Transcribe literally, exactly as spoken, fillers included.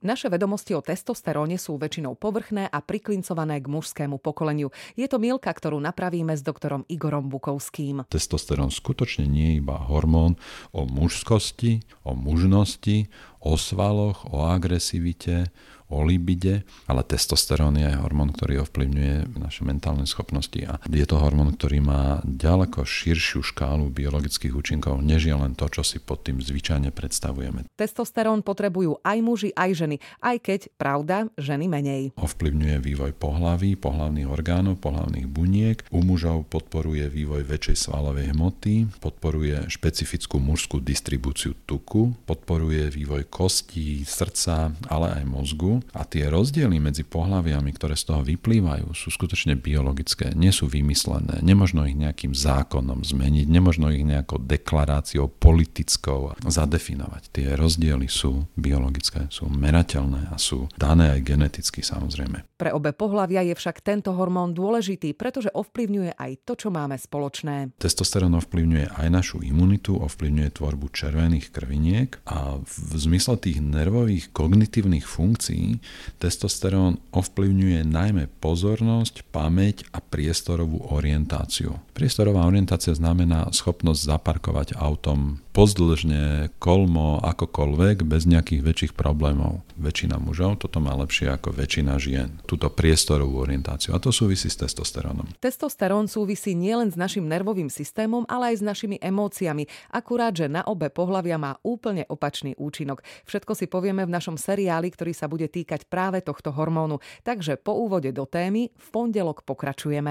Naše vedomosti o testosteróne sú väčšinou povrchné a priklincované k mužskému pokoleniu. Je to milka, ktorú napravíme s doktorom Igorom Bukovským. Testosterón skutočne nie je iba hormón o mužskosti, o mužnosti, o svaloch, o agresivite, o libide, ale testosterón je aj hormón, ktorý ovplyvňuje naše mentálne schopnosti a je to hormón, ktorý má ďaleko širšiu škálu biologických účinkov, než je len to, čo si pod tým zvyčajne predstavujeme. Testosterón potrebujú aj muži, aj ženy, aj keď, pravda, ženy menej. Ovplyvňuje vývoj pohlaví, pohlavných orgánov, pohlavných buniek. U mužov podporuje vývoj väčšej svalovej hmoty, podporuje špecifickú mužskú distribúciu tuku, podporuje vývoj kostí, srdca, ale aj mozgu. A tie rozdiely medzi pohlaviami, ktoré z toho vyplývajú, sú skutočne biologické, nie sú vymyslené. Nemožno ich nejakým zákonom zmeniť, nemožno ich nejakou deklaráciou politickou zadefinovať. Tie rozdiely sú biologické, sú merateľné a sú dané aj geneticky, samozrejme. Pre obe pohlavia je však tento hormón dôležitý, pretože ovplyvňuje aj to, čo máme spoločné. Testosterón ovplyvňuje aj našu imunitu, ovplyvňuje tvorbu červených krviniek a v zmysle tých nervových kognitívnych funkcií testosterón ovplyvňuje najmä pozornosť, pamäť a priestorovú orientáciu. Priestorová orientácia znamená schopnosť zaparkovať autom pozdĺžne, kolmo, akokoľvek, bez nejakých väčších problémov. Väčšina mužov toto má lepšie ako väčšina žien. Túto priestorovú orientáciu. A to súvisí s testosterónom. Testosterón súvisí nielen s našim nervovým systémom, ale aj s našimi emóciami. Akurát, že na obe pohlavia má úplne opačný účinok. Všetko si povieme v našom seriáli, ktorý sa bude týkať práve tohto hormónu. Takže po úvode do témy v pondelok pokračujeme.